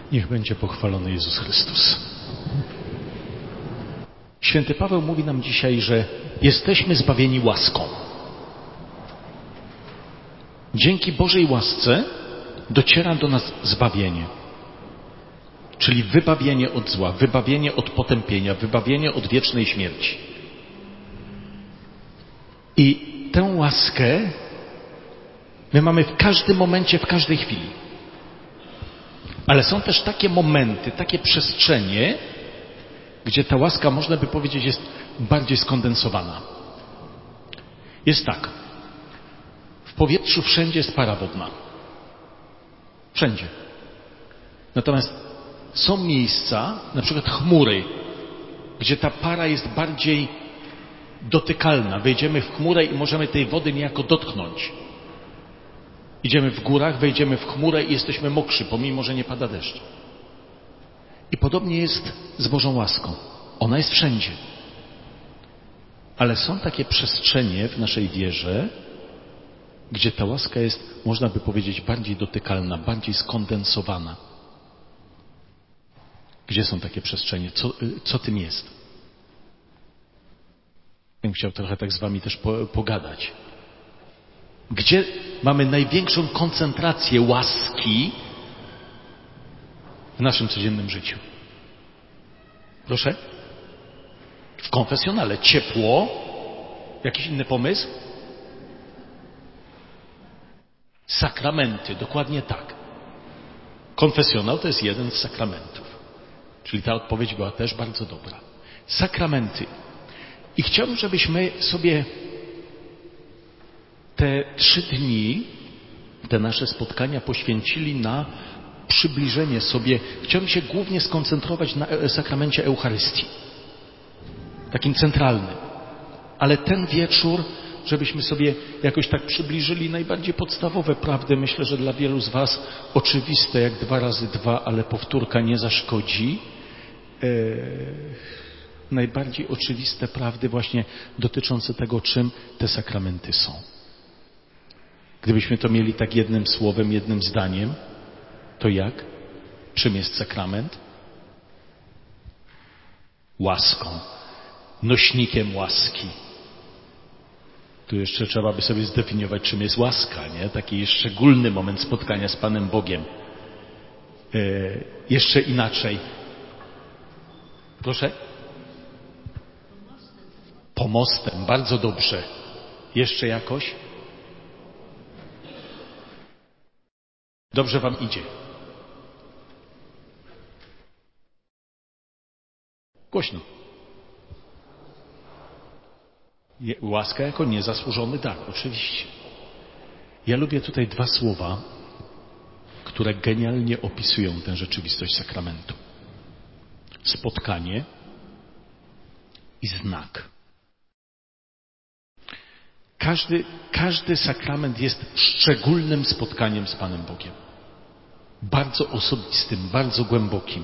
Niech będzie pochwalony Jezus Chrystus. Święty Paweł mówi nam dzisiaj, że jesteśmy zbawieni łaską. Dzięki Bożej łasce dociera do nas zbawienie. Czyli wybawienie od zła, wybawienie od potępienia, wybawienie od wiecznej śmierci. I tę łaskę my mamy w każdym momencie, w każdej chwili. Ale są też takie momenty, takie przestrzenie, gdzie ta łaska, można by powiedzieć, jest bardziej skondensowana. Jest tak. W powietrzu wszędzie jest para wodna. Wszędzie. Natomiast są miejsca, na przykład chmury, gdzie ta para jest bardziej dotykalna. Wejdziemy w chmurę i możemy tej wody niejako dotknąć. Idziemy w górach, wejdziemy w chmurę i jesteśmy mokrzy, pomimo że nie pada deszcz. I podobnie jest z Bożą łaską. Ona jest wszędzie. Ale są takie przestrzenie w naszej wierze, gdzie ta łaska jest, można by powiedzieć, bardziej dotykalna, bardziej skondensowana. Gdzie są takie przestrzenie? Co tym jest? Ja bym chciał trochę tak z wami też pogadać. Gdzie mamy największą koncentrację łaski w naszym codziennym życiu? Proszę? W konfesjonale. Ciepło? Jakiś inny pomysł? Sakramenty. Dokładnie tak. Konfesjonał to jest jeden z sakramentów. Czyli ta odpowiedź była też bardzo dobra. Sakramenty. I chciałbym, żebyśmy sobie te 3 dni, te nasze spotkania poświęcili na przybliżenie sobie. Chciałbym się głównie skoncentrować na sakramencie Eucharystii. Takim centralnym. Ale ten wieczór, żebyśmy sobie jakoś tak przybliżyli najbardziej podstawowe prawdy. Myślę, że dla wielu z was oczywiste jak 2 razy 2, ale powtórka nie zaszkodzi. Najbardziej oczywiste prawdy właśnie dotyczące tego, czym te sakramenty są. Gdybyśmy to mieli tak jednym słowem, jednym zdaniem, to jak? Czym jest sakrament? Łaską. Nośnikiem łaski. Tu jeszcze trzeba by sobie zdefiniować, czym jest łaska, nie? Taki szczególny moment spotkania z Panem Bogiem. Jeszcze inaczej. Proszę? Pomostem. Bardzo dobrze. Jeszcze jakoś? Dobrze wam idzie. Głośno. Łaska jako niezasłużony dar, oczywiście. Ja lubię tutaj 2 słowa, które genialnie opisują tę rzeczywistość sakramentu. Spotkanie i znak. Każdy sakrament jest szczególnym spotkaniem z Panem Bogiem. Bardzo osobistym, bardzo głębokim.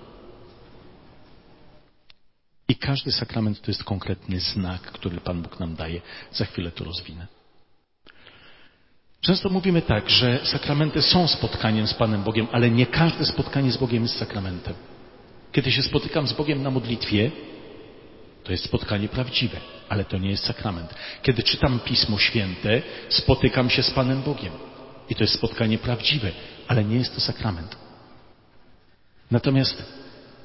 I każdy sakrament to jest konkretny znak, który Pan Bóg nam daje. Za chwilę to rozwinę. Często mówimy tak, że sakramenty są spotkaniem z Panem Bogiem, ale nie każde spotkanie z Bogiem jest sakramentem. Kiedy się spotykam z Bogiem na modlitwie, to jest spotkanie prawdziwe, ale to nie jest sakrament. Kiedy czytam Pismo Święte, spotykam się z Panem Bogiem. I to jest spotkanie prawdziwe, ale nie jest to sakrament. Natomiast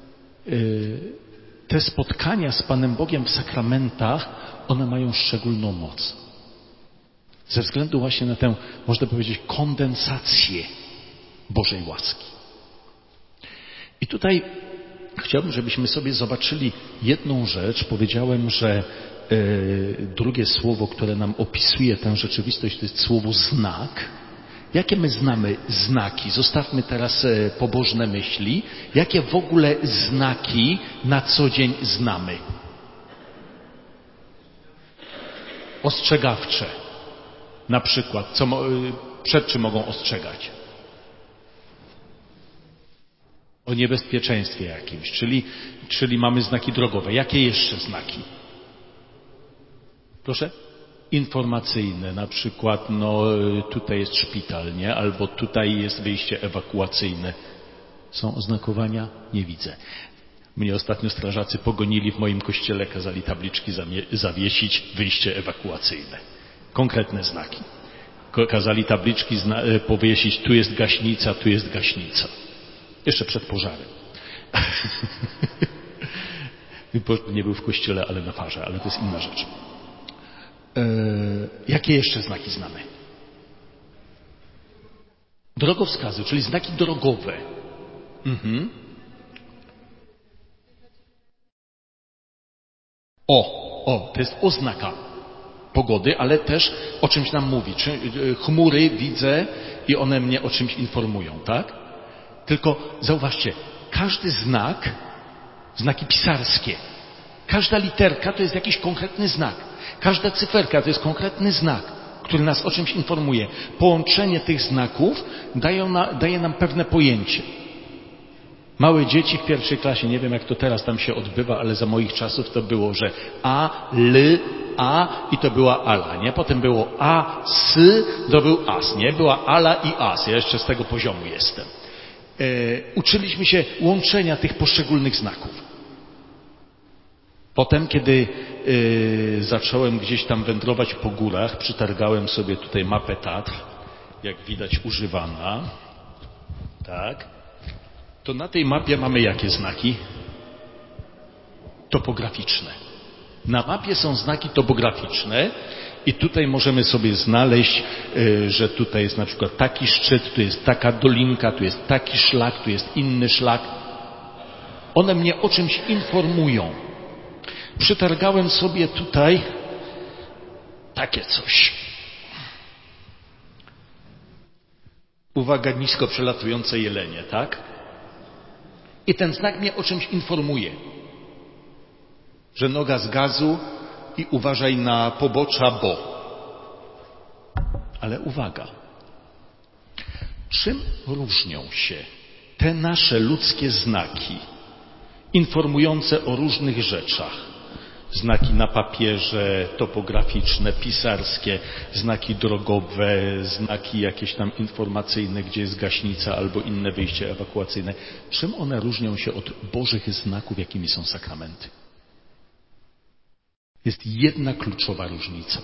te spotkania z Panem Bogiem w sakramentach, one mają szczególną moc. Ze względu właśnie na tę, można powiedzieć, kondensację Bożej łaski. I tutaj chciałbym, żebyśmy sobie zobaczyli jedną rzecz. Powiedziałem, że drugie słowo, które nam opisuje tę rzeczywistość, to jest słowo znak. Jakie my znamy znaki? Zostawmy teraz pobożne myśli. Jakie w ogóle znaki na co dzień znamy? Ostrzegawcze. Na przykład, przed czym mogą ostrzegać? O niebezpieczeństwie jakimś, czyli mamy znaki drogowe. Jakie jeszcze znaki? Proszę? Informacyjne, na przykład, tutaj jest szpital, nie? Albo tutaj jest wyjście ewakuacyjne. Są oznakowania? Nie widzę. Mnie ostatnio strażacy pogonili w moim kościele, kazali tabliczki zawiesić, wyjście ewakuacyjne. Konkretne znaki. Kazali tabliczki powiesić, tu jest gaśnica, tu jest gaśnica. Jeszcze przed pożarem. Nie był w kościele, ale na farze, ale to jest inna rzecz. Jakie jeszcze znaki znamy? Drogowskazy, czyli znaki drogowe. To jest oznaka pogody, ale też o czymś nam mówi. Chmury widzę i one mnie o czymś informują, tak? Tylko zauważcie, każdy znak, znaki pisarskie, każda literka to jest jakiś konkretny znak. Każda cyferka to jest konkretny znak, który nas o czymś informuje. Połączenie tych znaków daje nam pewne pojęcie. Małe dzieci w pierwszej klasie, nie wiem jak to teraz tam się odbywa, ale za moich czasów to było, że A, L, A i to była Ala, nie? Potem było A, S, to był As, nie? Była Ala i As. Ja jeszcze z tego poziomu jestem. Uczyliśmy się łączenia tych poszczególnych znaków. Potem, kiedy zacząłem gdzieś tam wędrować po górach, przytargałem sobie tutaj mapę Tatr, jak widać używana, tak? To na tej mapie mamy jakie znaki? Topograficzne. Na mapie są znaki topograficzne i tutaj możemy sobie znaleźć, że tutaj jest na przykład taki szczyt, tu jest taka dolinka, tu jest taki szlak, tu jest inny szlak. One mnie o czymś informują. Przytargałem sobie tutaj takie coś. Uwaga, nisko przelatujące jelenie, tak? I ten znak mnie o czymś informuje. Że noga z gazu i uważaj na pobocza, bo. Ale uwaga. Czym różnią się te nasze ludzkie znaki informujące o różnych rzeczach? Znaki na papierze, topograficzne, pisarskie, znaki drogowe, znaki jakieś tam informacyjne, gdzie jest gaśnica albo inne wyjście ewakuacyjne. Czym one różnią się od Bożych znaków, jakimi są sakramenty? Jest jedna kluczowa różnica.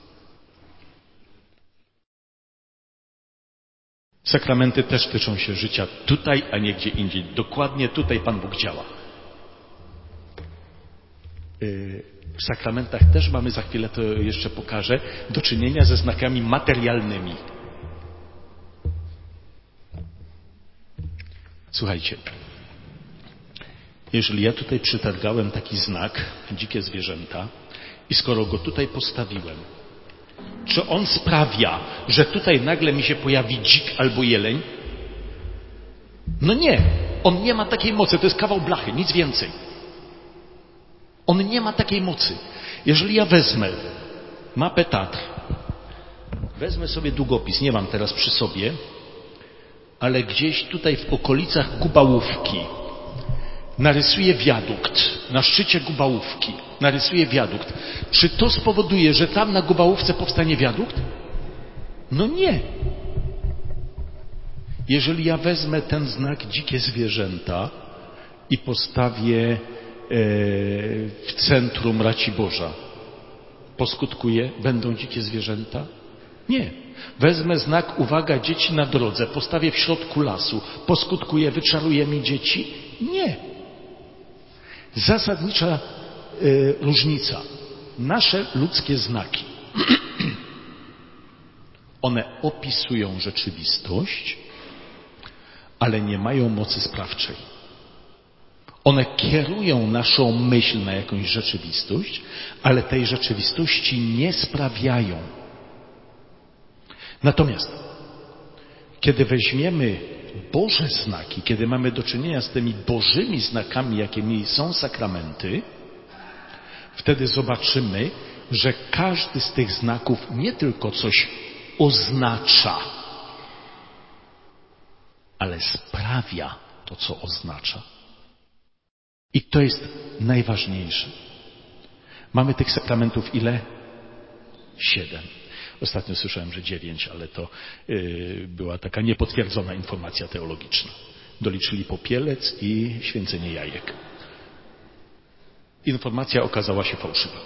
Sakramenty też tyczą się życia tutaj, a nie gdzie indziej. Dokładnie tutaj Pan Bóg działa. W sakramentach też mamy, za chwilę to jeszcze pokażę, do czynienia ze znakami materialnymi. Słuchajcie, jeżeli ja tutaj przytargałem taki znak, dzikie zwierzęta, i skoro go tutaj postawiłem, czy on sprawia, że tutaj nagle mi się pojawi dzik albo jeleń? No nie, on nie ma takiej mocy, to jest kawał blachy, nic więcej. On nie ma takiej mocy. Jeżeli ja wezmę mapę Tatr, wezmę sobie długopis, nie mam teraz przy sobie, ale gdzieś tutaj w okolicach Gubałówki narysuję wiadukt, na szczycie Gubałówki narysuję wiadukt. Czy to spowoduje, że tam na Gubałówce powstanie wiadukt? No nie. Jeżeli ja wezmę ten znak dzikie zwierzęta i postawię w centrum Raciborza, poskutkuje, będą dzikie zwierzęta? Nie. Wezmę znak uwaga dzieci na drodze, postawię w środku lasu, poskutkuje, wyczaruje mi dzieci? Nie. Zasadnicza różnica. Nasze ludzkie znaki. One opisują rzeczywistość, ale nie mają mocy sprawczej. One kierują naszą myśl na jakąś rzeczywistość, ale tej rzeczywistości nie sprawiają. Natomiast, kiedy weźmiemy Boże znaki, kiedy mamy do czynienia z tymi Bożymi znakami, jakimi są sakramenty, wtedy zobaczymy, że każdy z tych znaków nie tylko coś oznacza, ale sprawia to, co oznacza. I to jest najważniejsze. Mamy tych sakramentów ile? 7. Ostatnio słyszałem, że 9, ale to była taka niepotwierdzona informacja teologiczna. Doliczyli popielec i święcenie jajek. Informacja okazała się fałszywa.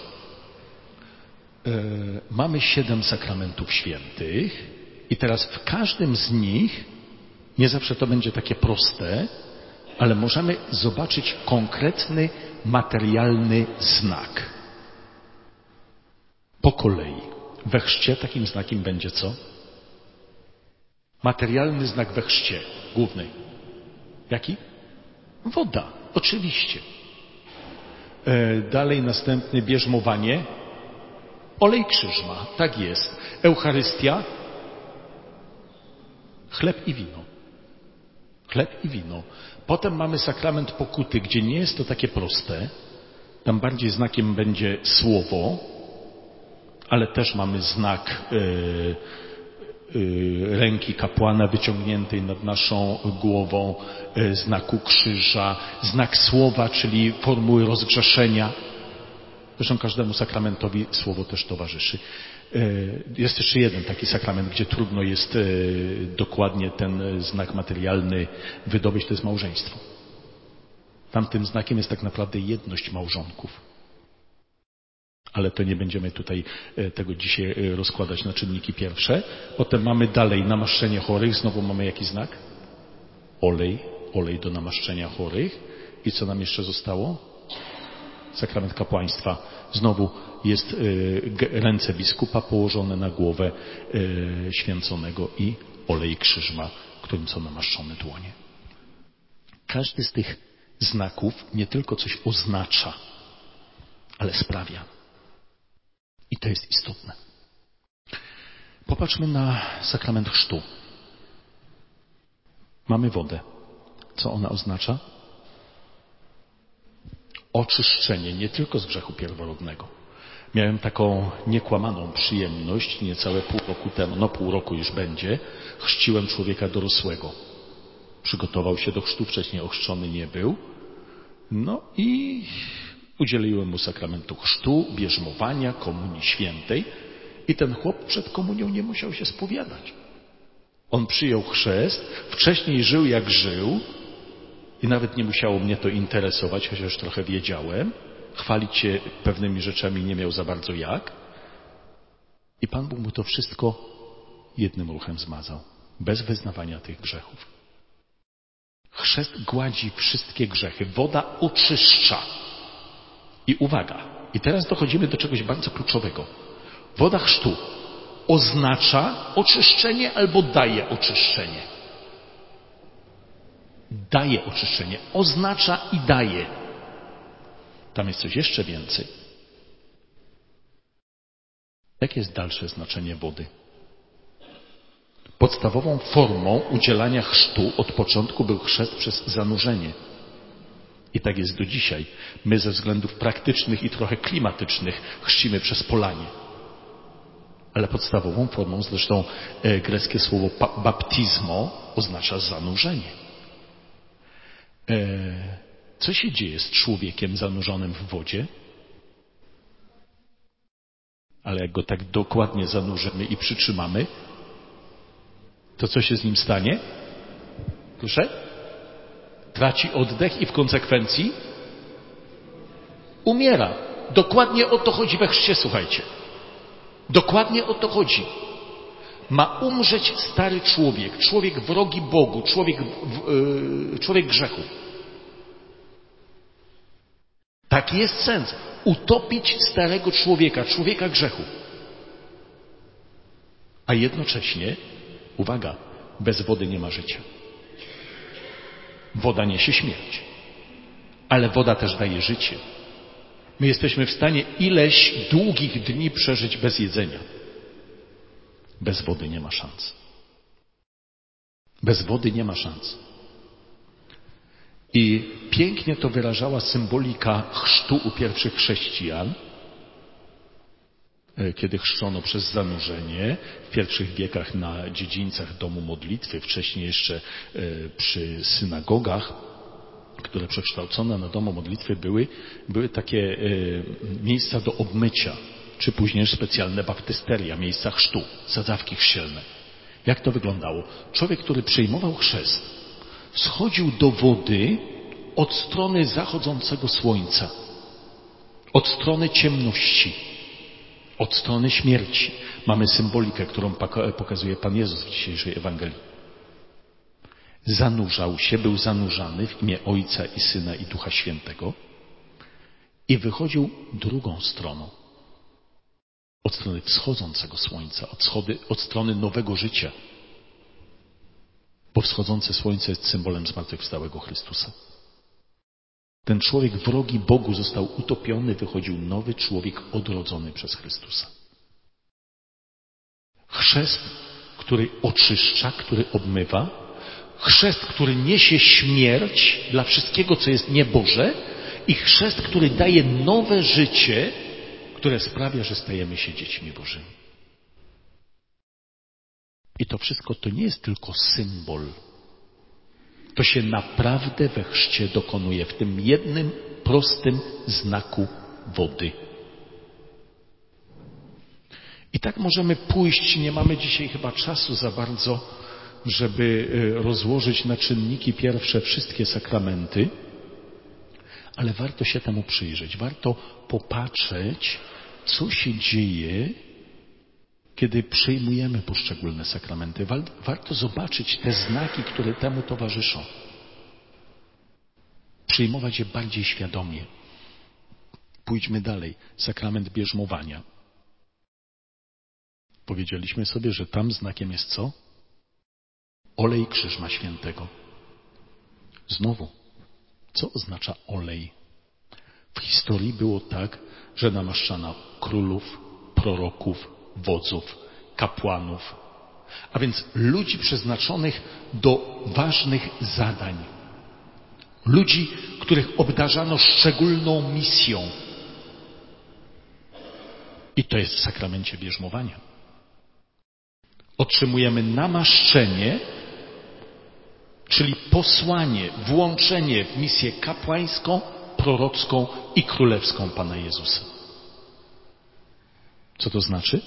Mamy 7 sakramentów świętych i teraz w każdym z nich, nie zawsze to będzie takie proste, ale możemy zobaczyć konkretny, materialny znak. Po kolei. We chrzcie takim znakiem będzie co? Materialny znak we chrzcie, główny. Jaki? Woda, oczywiście. Dalej następny bierzmowanie. Olej krzyżma, tak jest. Eucharystia. Chleb i wino. Chleb i wino. Potem mamy sakrament pokuty, gdzie nie jest to takie proste. Tam bardziej znakiem będzie słowo, ale też mamy znak ręki kapłana wyciągniętej nad naszą głową, znaku krzyża, znak słowa, czyli formuły rozgrzeszenia. Zresztą każdemu sakramentowi słowo też towarzyszy. Jest jeszcze jeden taki sakrament, gdzie trudno jest dokładnie ten znak materialny wydobyć, to jest małżeństwo. Tamtym znakiem jest tak naprawdę jedność małżonków. Ale to nie będziemy tutaj tego dzisiaj rozkładać na czynniki pierwsze. Potem mamy dalej namaszczenie chorych. Znowu mamy jaki znak? Olej do namaszczenia chorych. I co nam jeszcze zostało? Sakrament kapłaństwa. Znowu jest ręce biskupa położone na głowę święconego i olej krzyżma, którym są namaszczone dłonie. Każdy z tych znaków nie tylko coś oznacza, ale sprawia. I to jest istotne. Popatrzmy na sakrament chrztu. Mamy wodę. Co ona oznacza? Oczyszczenie nie tylko z grzechu pierworodnego. Miałem taką niekłamaną przyjemność, niecałe pół roku temu, pół roku już będzie, chrzciłem człowieka dorosłego. Przygotował się do chrztu, wcześniej ochrzczony nie był. I udzieliłem mu sakramentu chrztu, bierzmowania, komunii świętej i ten chłop przed komunią nie musiał się spowiadać. On przyjął chrzest, wcześniej żył jak żył i nawet nie musiało mnie to interesować, chociaż trochę wiedziałem. Chwalić się pewnymi rzeczami nie miał za bardzo jak. I Pan Bóg mu to wszystko jednym ruchem zmazał, bez wyznawania tych grzechów. Chrzest gładzi wszystkie grzechy. Woda oczyszcza. I uwaga, i teraz dochodzimy do czegoś bardzo kluczowego. Woda chrztu oznacza oczyszczenie albo daje oczyszczenie. Daje oczyszczenie, oznacza i daje. Tam jest coś jeszcze więcej. Jakie jest dalsze znaczenie wody? Podstawową formą udzielania chrztu od początku był chrzest przez zanurzenie. I tak jest do dzisiaj. My ze względów praktycznych i trochę klimatycznych chrzcimy przez polanie. Ale podstawową formą, zresztą greckie słowo baptizmo oznacza zanurzenie. Co się dzieje z człowiekiem zanurzonym w wodzie? Ale jak go tak dokładnie zanurzymy i przytrzymamy, to co się z nim stanie? Proszę? Traci oddech i w konsekwencji umiera. Dokładnie o to chodzi we chrzcie, słuchajcie. Dokładnie o to chodzi. Ma umrzeć stary człowiek, człowiek wrogi Bogu, człowiek grzechu. Taki jest sens. Utopić starego człowieka, człowieka grzechu. A jednocześnie, uwaga, bez wody nie ma życia. Woda niesie śmierć. Ale woda też daje życie. My jesteśmy w stanie ileś długich dni przeżyć bez jedzenia. Bez wody nie ma szans. Bez wody nie ma szans. I pięknie to wyrażała symbolika chrztu u pierwszych chrześcijan, kiedy chrzczono przez zanurzenie w pierwszych wiekach na dziedzińcach domu modlitwy, wcześniej jeszcze przy synagogach, które przekształcone na domu modlitwy były takie miejsca do obmycia, czy później specjalne baptysteria, miejsca chrztu, sadzawki chrzcielne. Jak to wyglądało? Człowiek, który przyjmował chrzest, schodził do wody od strony zachodzącego słońca, od strony ciemności, od strony śmierci. Mamy symbolikę, którą pokazuje Pan Jezus w dzisiejszej Ewangelii. Zanurzał się, był zanurzany w imię Ojca i Syna i Ducha Świętego i wychodził drugą stroną. Od strony wschodzącego słońca, od strony nowego życia. Bo wschodzące słońce jest symbolem zmartwychwstałego Chrystusa. Ten człowiek wrogi Bogu został utopiony, wychodził nowy człowiek odrodzony przez Chrystusa. Chrzest, który oczyszcza, który obmywa. Chrzest, który niesie śmierć dla wszystkiego, co jest nieboże. I chrzest, który daje nowe życie, które sprawia, że stajemy się dziećmi Bożymi. I to wszystko to nie jest tylko symbol. To się naprawdę we chrzcie dokonuje w tym jednym prostym znaku wody. I tak możemy pójść, nie mamy dzisiaj chyba czasu za bardzo, żeby rozłożyć na czynniki pierwsze wszystkie sakramenty, ale warto się temu przyjrzeć, warto popatrzeć, co się dzieje, kiedy przyjmujemy poszczególne sakramenty. Warto zobaczyć te znaki, które temu towarzyszą. Przyjmować je bardziej świadomie. Pójdźmy dalej. Sakrament bierzmowania. Powiedzieliśmy sobie, że tam znakiem jest co? Olej Krzyżma Świętego. Znowu, co oznacza olej? W historii było tak, że namaszczano królów, proroków, wodzów, kapłanów, a więc ludzi przeznaczonych do ważnych zadań. Ludzi, których obdarzano szczególną misją. I to jest w sakramencie bierzmowania. Otrzymujemy namaszczenie, czyli posłanie, włączenie w misję kapłańską, prorocką i królewską Pana Jezusa. Co to znaczy?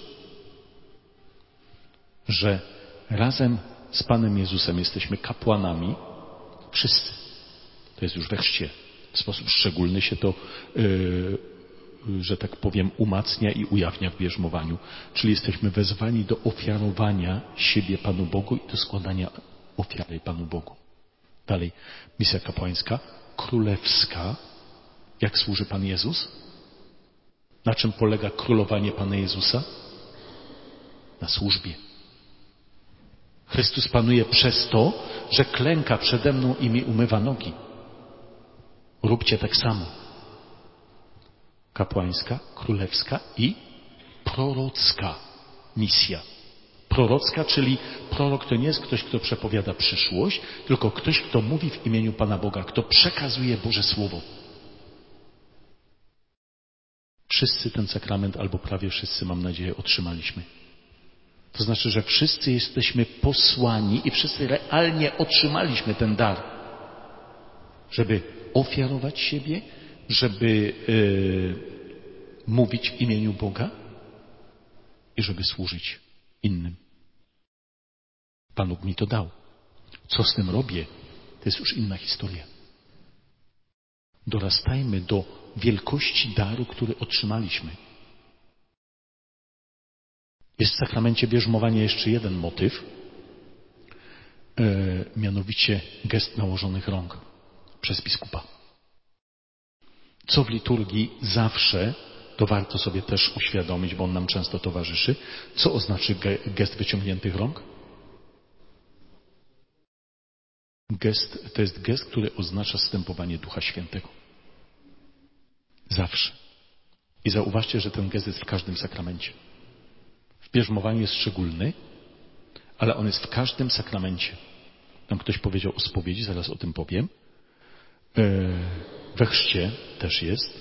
Że razem z Panem Jezusem jesteśmy kapłanami, wszyscy. To jest już we chrzcie. W sposób szczególny się to, że tak powiem, umacnia i ujawnia w bierzmowaniu. Czyli jesteśmy wezwani do ofiarowania siebie Panu Bogu i do składania ofiary Panu Bogu. Dalej, misja kapłańska, królewska. Jak służy Pan Jezus? Na czym polega królowanie Pana Jezusa? Na służbie. Chrystus panuje przez to, że klęka przede mną i mi umywa nogi. Róbcie tak samo. Kapłańska, królewska i prorocka misja. Prorocka, czyli prorok to nie jest ktoś, kto przepowiada przyszłość, tylko ktoś, kto mówi w imieniu Pana Boga, kto przekazuje Boże Słowo. Wszyscy ten sakrament, albo prawie wszyscy, mam nadzieję, otrzymaliśmy. To znaczy, że wszyscy jesteśmy posłani i wszyscy realnie otrzymaliśmy ten dar, żeby ofiarować siebie, żeby mówić w imieniu Boga i żeby służyć innym. Pan Bóg mi to dał. Co z tym robię? To jest już inna historia. Dorastajmy do wielkości daru, który otrzymaliśmy. Jest w sakramencie bierzmowania jeszcze jeden motyw, mianowicie gest nałożonych rąk przez biskupa. Co w liturgii zawsze, to warto sobie też uświadomić, bo on nam często towarzyszy, co oznacza gest wyciągniętych rąk? To jest gest, który oznacza zstępowanie Ducha Świętego. Zawsze. I zauważcie, że ten gest jest w każdym sakramencie. W bierzmowaniu jest szczególny, ale on jest w każdym sakramencie. Tam ktoś powiedział o spowiedzi, zaraz o tym powiem. We chrzcie też jest.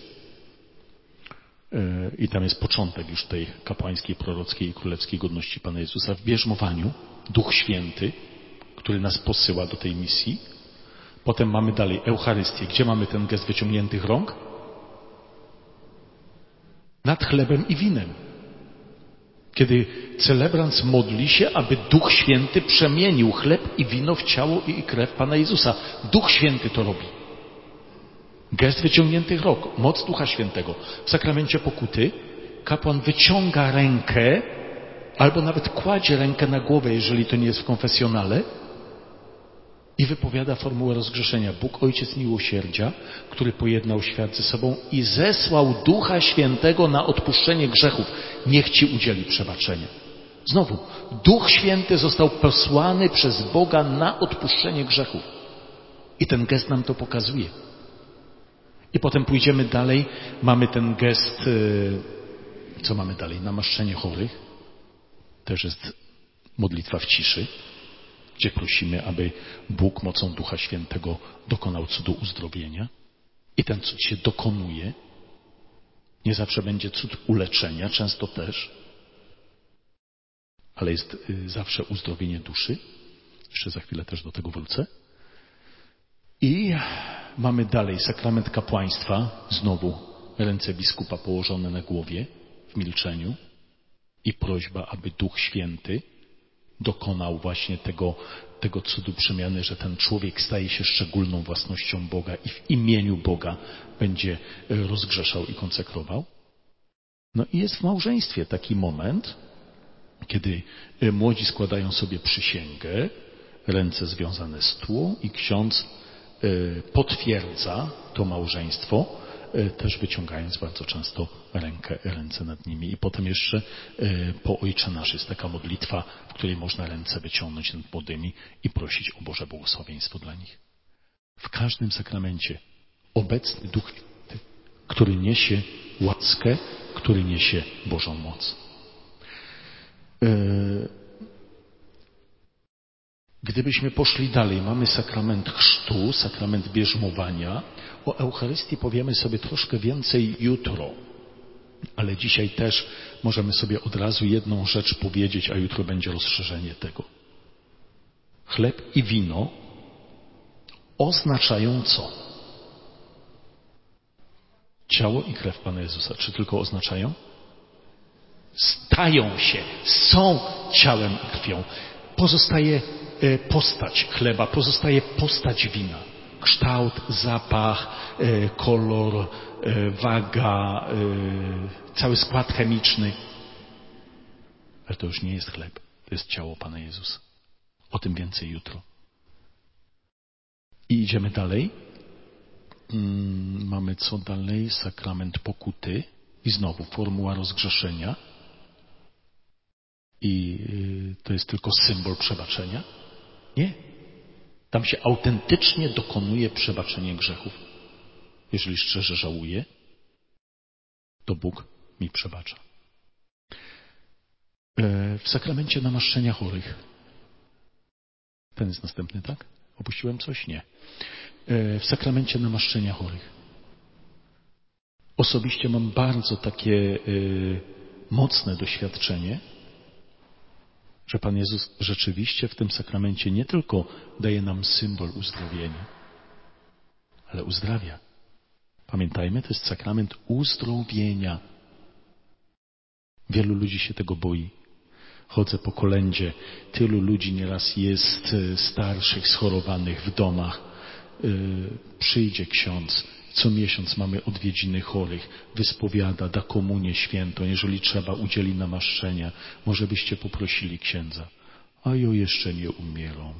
I tam jest początek już tej kapłańskiej, prorockiej i królewskiej godności Pana Jezusa. W bierzmowaniu Duch Święty, który nas posyła do tej misji. Potem mamy dalej Eucharystię. Gdzie mamy ten gest wyciągniętych rąk? Nad chlebem i winem. Kiedy celebrant modli się, aby Duch Święty przemienił chleb i wino w ciało i krew Pana Jezusa. Duch Święty to robi. Gest wyciągniętych rąk, moc Ducha Świętego. W sakramencie pokuty kapłan wyciąga rękę, albo nawet kładzie rękę na głowę, jeżeli to nie jest w konfesjonale, i wypowiada formułę rozgrzeszenia. Bóg Ojciec Miłosierdzia, który pojednał świat ze sobą i zesłał Ducha Świętego na odpuszczenie grzechów. Niech Ci udzieli przebaczenia. Znowu, Duch Święty został posłany przez Boga na odpuszczenie grzechów. I ten gest nam to pokazuje. I potem pójdziemy dalej. Mamy ten gest, co mamy dalej? Namaszczenie chorych. Też jest modlitwa w ciszy, gdzie prosimy, aby Bóg mocą Ducha Świętego dokonał cudu uzdrowienia. I ten cud się dokonuje. Nie zawsze będzie cud uleczenia, często też. Ale jest zawsze uzdrowienie duszy. Jeszcze za chwilę też do tego wrócę. I mamy dalej sakrament kapłaństwa. Znowu ręce biskupa położone na głowie w milczeniu. I prośba, aby Duch Święty dokonał właśnie tego cudu przemiany, że ten człowiek staje się szczególną własnością Boga i w imieniu Boga będzie rozgrzeszał i konsekrował. No i jest w małżeństwie taki moment, kiedy młodzi składają sobie przysięgę, ręce związane z tłą i ksiądz potwierdza to małżeństwo, też wyciągając bardzo często ręce nad nimi. I potem jeszcze po Ojcze Nasz jest taka modlitwa, w której można ręce wyciągnąć nad młodymi i prosić o Boże błogosławieństwo dla nich. W każdym sakramencie obecny Duch Święty, który niesie łaskę, który niesie Bożą moc. Gdybyśmy poszli dalej, mamy sakrament chrztu, sakrament bierzmowania. O Eucharystii powiemy sobie troszkę więcej jutro, ale dzisiaj też możemy sobie od razu jedną rzecz powiedzieć, a jutro będzie rozszerzenie tego. Chleb i wino oznaczają co? Ciało i krew Pana Jezusa. Czy tylko oznaczają? Stają się, są ciałem i krwią. Pozostaje postać chleba, pozostaje postać wina. Kształt, zapach, kolor, waga, cały skład chemiczny. Ale to już nie jest chleb, to jest ciało Pana Jezusa. O tym więcej jutro. I idziemy dalej. Mamy co dalej? Sakrament pokuty. I znowu formuła rozgrzeszenia. I to jest tylko symbol przebaczenia? Nie. Tam się autentycznie dokonuje przebaczenie grzechów. Jeżeli szczerze żałuję, to Bóg mi przebacza. W sakramencie namaszczenia chorych. Ten jest następny, tak? Opuściłem coś? Nie. W sakramencie namaszczenia chorych. Osobiście mam bardzo takie mocne doświadczenie, że Pan Jezus rzeczywiście w tym sakramencie nie tylko daje nam symbol uzdrowienia, ale uzdrawia. Pamiętajmy, to jest sakrament uzdrowienia. Wielu ludzi się tego boi. Chodzę po kolędzie. Tylu ludzi nieraz jest starszych, schorowanych w domach. Przyjdzie ksiądz. Co miesiąc mamy odwiedziny chorych. Wyspowiada, da komunię świętą. Jeżeli trzeba, udzieli namaszczenia. Może byście poprosili księdza. A ja jeszcze nie umieram.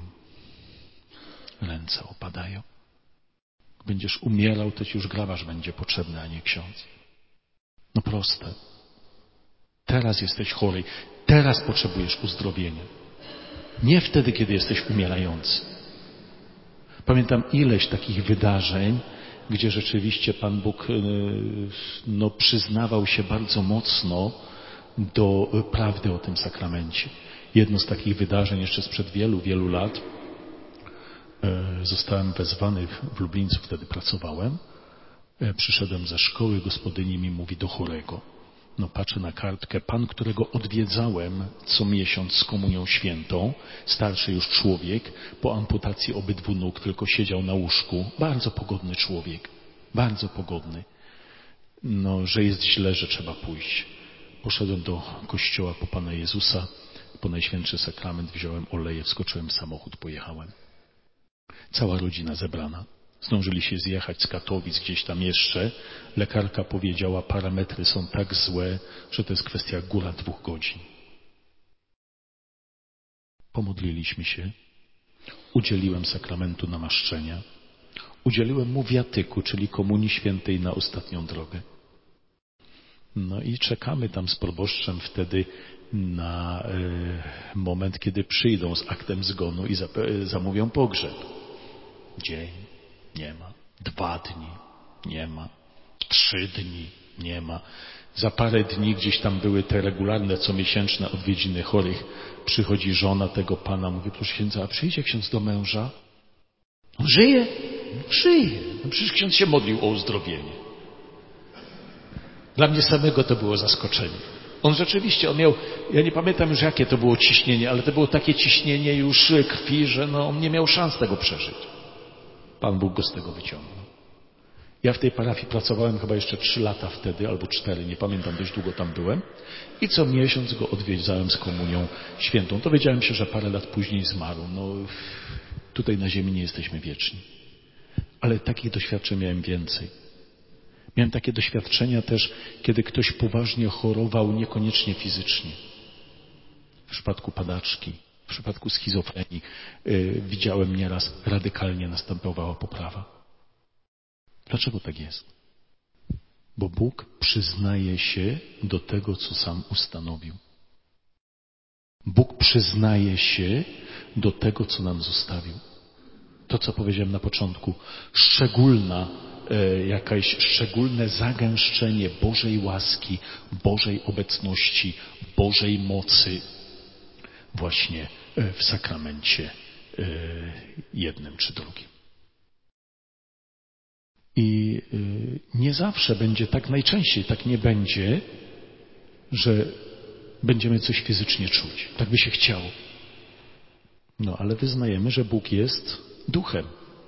Ręce opadają. Jak będziesz umierał, to ci już grabarz będzie potrzebny, a nie ksiądz. No proste. Teraz jesteś chory. Teraz potrzebujesz uzdrowienia. Nie wtedy, kiedy jesteś umierający. Pamiętam ileś takich wydarzeń, gdzie rzeczywiście Pan Bóg przyznawał się bardzo mocno do prawdy o tym sakramencie. Jedno z takich wydarzeń jeszcze sprzed wielu, wielu lat. Zostałem wezwany w Lublińcu, wtedy pracowałem. Przyszedłem ze szkoły, gospodyni mi mówi do chorego. No patrzę na kartkę, pan, którego odwiedzałem co miesiąc z komunią świętą, starszy już człowiek, po amputacji obydwu nóg, tylko siedział na łóżku. Bardzo pogodny człowiek, bardzo pogodny. No, że jest źle, że trzeba pójść. Poszedłem do kościoła po Pana Jezusa, po Najświętszy Sakrament, wziąłem oleje, wskoczyłem w samochód, pojechałem. Cała rodzina zebrana. Zdążyli się zjechać z Katowic gdzieś tam jeszcze. Lekarka powiedziała, parametry są tak złe, że to jest kwestia góra 2 godzin. Pomodliliśmy się. Udzieliłem sakramentu namaszczenia. Udzieliłem mu wiatyku, czyli Komunii Świętej na ostatnią drogę. No i czekamy tam z proboszczem wtedy na moment, kiedy przyjdą z aktem zgonu i zamówią pogrzeb. Dzień nie ma, 2 dni nie ma, 3 dni nie ma. Za parę dni gdzieś tam były te regularne, comiesięczne odwiedziny chorych. Przychodzi żona tego pana, mówi, proszę księdza, a przyjdzie ksiądz do męża? On żyje? Żyje. No przecież ksiądz się modlił o uzdrowienie. Dla mnie samego to było zaskoczenie. On rzeczywiście, miał, ja nie pamiętam już jakie to było ciśnienie, ale to było takie ciśnienie już krwi, że on nie miał szans tego przeżyć. Pan Bóg go z tego wyciągnął. Ja w tej parafii pracowałem chyba jeszcze 3 lata wtedy, albo 4, nie pamiętam, dość długo tam byłem. I co miesiąc go odwiedzałem z komunią świętą. Dowiedziałem się, że parę lat później zmarł. Tutaj na ziemi nie jesteśmy wieczni. Ale takich doświadczeń miałem więcej. Miałem takie doświadczenia też, kiedy ktoś poważnie chorował, niekoniecznie fizycznie. W przypadku padaczki, w przypadku schizofrenii widziałem nieraz, radykalnie następowała poprawa. Dlaczego tak jest? Bo Bóg przyznaje się do tego, co sam ustanowił. Bóg przyznaje się do tego, co nam zostawił. To, co powiedziałem na początku, szczególne zagęszczenie Bożej łaski, Bożej obecności, Bożej mocy właśnie w sakramencie jednym czy drugim. I nie zawsze będzie tak, najczęściej tak nie będzie, że będziemy coś fizycznie czuć. Tak by się chciało. Ale wyznajemy, że Bóg jest duchem.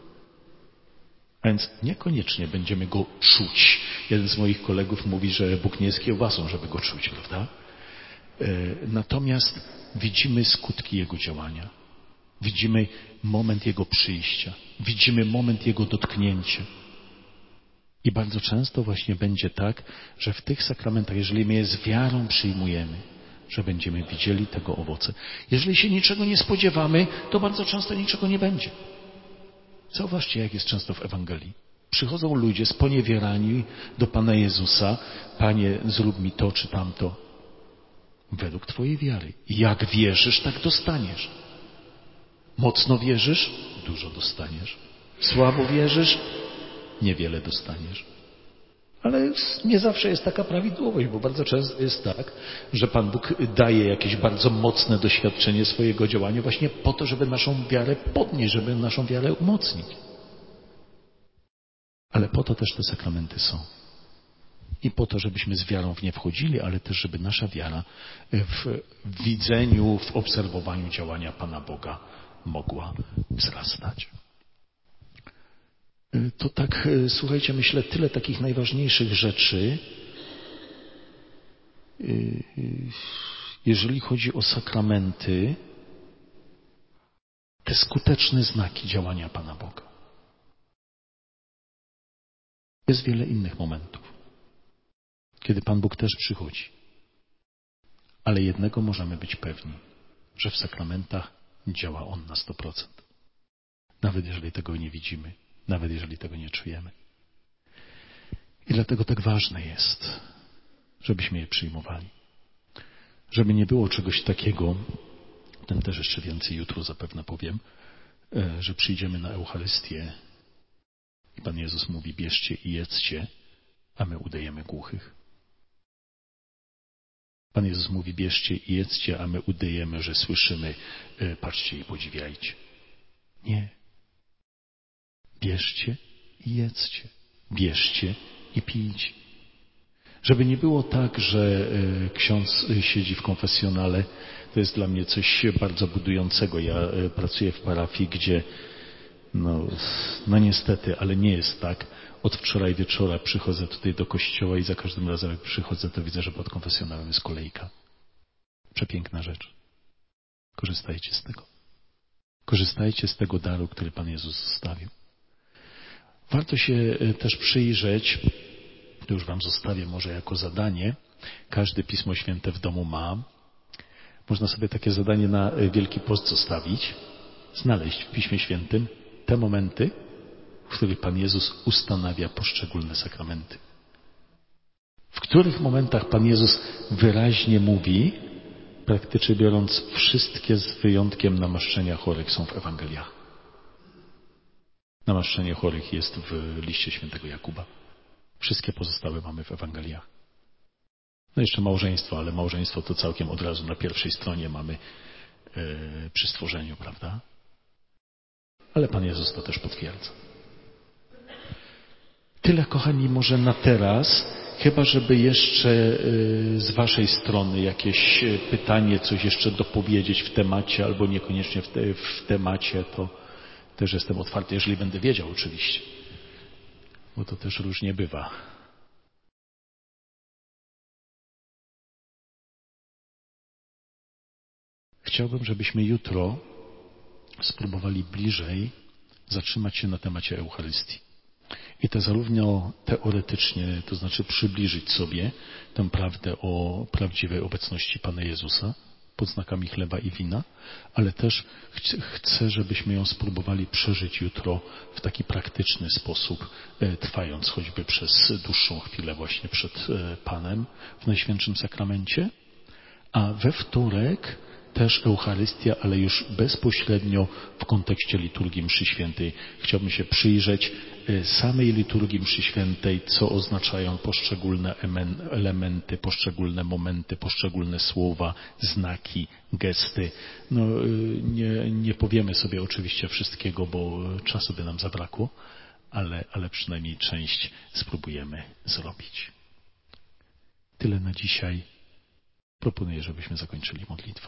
A więc niekoniecznie będziemy Go czuć. Jeden z moich kolegów mówi, że Bóg nie jest kiełbasą, żeby Go czuć, prawda? Natomiast widzimy skutki Jego działania. Widzimy moment Jego przyjścia. Widzimy moment Jego dotknięcia. I bardzo często właśnie będzie tak, że w tych sakramentach, jeżeli my je z wiarą przyjmujemy, że będziemy widzieli tego owoce. Jeżeli się niczego nie spodziewamy, to bardzo często niczego nie będzie. Zauważcie, jak jest często w Ewangelii. Przychodzą ludzie sponiewierani do Pana Jezusa. Panie, zrób mi to czy tamto. Według Twojej wiary. Jak wierzysz, tak dostaniesz. Mocno wierzysz? Dużo dostaniesz. Słabo wierzysz? Niewiele dostaniesz. Ale nie zawsze jest taka prawidłowość, bo bardzo często jest tak, że Pan Bóg daje jakieś bardzo mocne doświadczenie swojego działania właśnie po to, żeby naszą wiarę podnieść, żeby naszą wiarę umocnić. Ale po to też te sakramenty są. I po to, żebyśmy z wiarą w nie wchodzili, ale też, żeby nasza wiara w widzeniu, w obserwowaniu działania Pana Boga mogła wzrastać. To tak, słuchajcie, myślę, tyle takich najważniejszych rzeczy, jeżeli chodzi o sakramenty, te skuteczne znaki działania Pana Boga. Jest wiele innych momentów, kiedy Pan Bóg też przychodzi. Ale jednego możemy być pewni, że w sakramentach działa On na 100%. Nawet jeżeli tego nie widzimy. Nawet jeżeli tego nie czujemy. I dlatego tak ważne jest, żebyśmy je przyjmowali. Żeby nie było czegoś takiego, ten też jeszcze więcej jutro zapewne powiem, że przyjdziemy na Eucharystię i Pan Jezus mówi, bierzcie i jedzcie, a my udajemy głuchych. Pan Jezus mówi, bierzcie i jedzcie, a my udajemy, że słyszymy, patrzcie i podziwiajcie. Nie. Bierzcie i jedzcie. Bierzcie i pijcie. Żeby nie było tak, że ksiądz siedzi w konfesjonale, to jest dla mnie coś bardzo budującego. Ja pracuję w parafii, gdzie No niestety, ale nie jest tak. Od wczoraj wieczora przychodzę tutaj do kościoła i za każdym razem jak przychodzę, to widzę, że pod konfesjonałem jest kolejka. Przepiękna rzecz. Korzystajcie z tego. Korzystajcie z tego daru, który Pan Jezus zostawił. Warto się też przyjrzeć, to już Wam zostawię może jako zadanie, każdy Pismo Święte w domu ma. Można sobie takie zadanie na Wielki Post zostawić, znaleźć w Piśmie Świętym te momenty, w których Pan Jezus ustanawia poszczególne sakramenty. W których momentach Pan Jezus wyraźnie mówi, praktycznie biorąc, wszystkie z wyjątkiem namaszczenia chorych są w Ewangeliach. Namaszczenie chorych jest w liście świętego Jakuba. Wszystkie pozostałe mamy w Ewangeliach. No jeszcze małżeństwo, ale małżeństwo to całkiem od razu na pierwszej stronie mamy przy stworzeniu, prawda? Ale Pan Jezus to też potwierdza. Tyle, kochani, może na teraz, chyba żeby jeszcze z Waszej strony jakieś pytanie, coś jeszcze dopowiedzieć w temacie, albo niekoniecznie w temacie, to też jestem otwarty, jeżeli będę wiedział oczywiście. Bo to też różnie bywa. Chciałbym, żebyśmy jutro spróbowali bliżej zatrzymać się na temacie Eucharystii. I to zarówno teoretycznie, to znaczy przybliżyć sobie tę prawdę o prawdziwej obecności Pana Jezusa pod znakami chleba i wina, ale też chcę, żebyśmy ją spróbowali przeżyć jutro w taki praktyczny sposób, trwając choćby przez dłuższą chwilę właśnie przed Panem w Najświętszym Sakramencie, a we wtorek też Eucharystia, ale już bezpośrednio w kontekście liturgii mszy świętej. Chciałbym się przyjrzeć samej liturgii mszy świętej, co oznaczają poszczególne elementy, poszczególne momenty, poszczególne słowa, znaki, gesty. Nie powiemy sobie oczywiście wszystkiego, bo czasu by nam zabrakło, ale przynajmniej część spróbujemy zrobić. Tyle na dzisiaj. Proponuję, żebyśmy zakończyli modlitwą.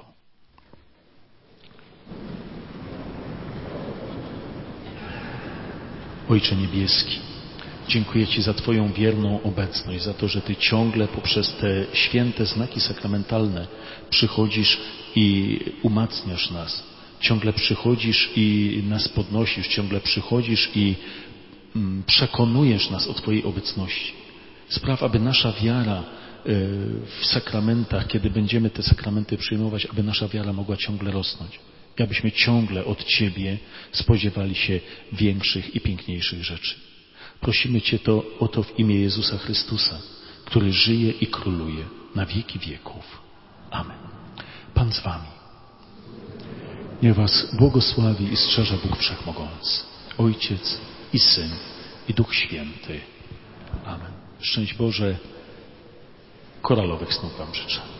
Ojcze Niebieski, dziękuję Ci za Twoją wierną obecność, za to, że Ty ciągle poprzez te święte znaki sakramentalne przychodzisz i umacniasz nas. Ciągle przychodzisz i nas podnosisz, ciągle przychodzisz i przekonujesz nas o Twojej obecności. Spraw, aby nasza wiara w sakramentach, kiedy będziemy te sakramenty przyjmować, aby nasza wiara mogła ciągle rosnąć. I abyśmy ciągle od Ciebie spodziewali się większych i piękniejszych rzeczy. Prosimy Cię o to w imię Jezusa Chrystusa, który żyje i króluje na wieki wieków. Amen. Pan z Wami. Niech Was błogosławi i strzeże Bóg Wszechmogący, Ojciec i Syn i Duch Święty. Amen. Szczęść Boże, koralowych snów Wam życzę.